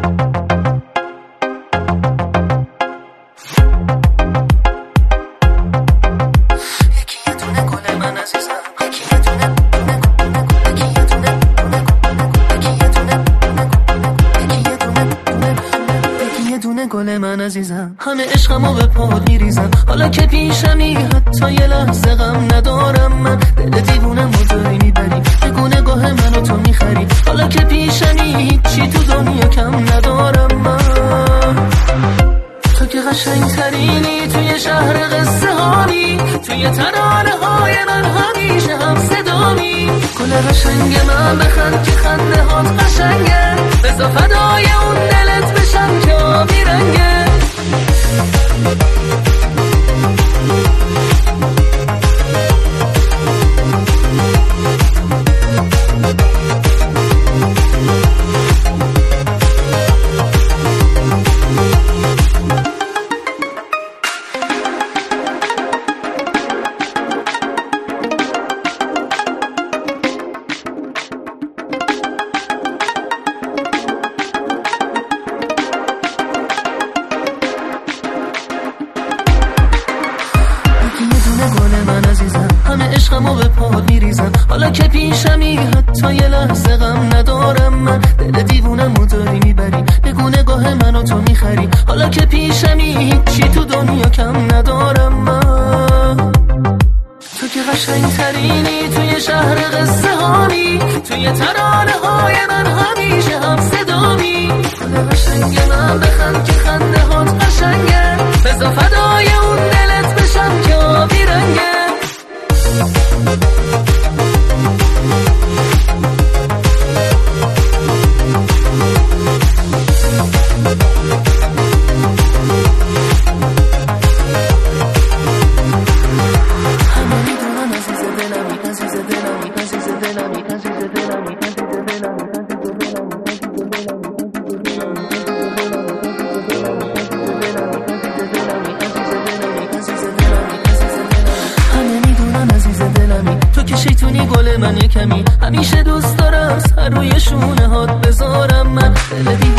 گل من عزیزم، همه عشقمو به پات میریزم. حالا که پیشمی حتی یه لحظه غم ندارم من. دل دیوونم و داری میبری، بگو نگاه منو تو میخری. حالا که پیشمی هیچی تو دنیا کم ندارم من. تو که قشنگ ترینی توی شهر قصه هانی، توی ترانه های من همیشه هم صدامی. گل قشنگ من بخند که خنده هات قشنگه، بذار فدای اون دلت بشم که آبی رنگه. همه عشقمو به پات میریزم. حالا که پیشمی حتی یه لحظه غم ندارم من. دل دیوونم و داری میبری، بگو نگاه منو تو میخری. حالا که پیشمی هیچی تو دنیا کم ندارم من. تو که قشنگ ترینی توی شهر قصه هانی، توی ترانه های من همیشه هم صدامی. گل قشنگ من بخند که خنده هات قشنگه، بذار فدای اون دلت بشم که آبی رنگه. شیطونی گل من یه کمی، همیشه دوست دارم سر روی شونه هات بذارم من. دل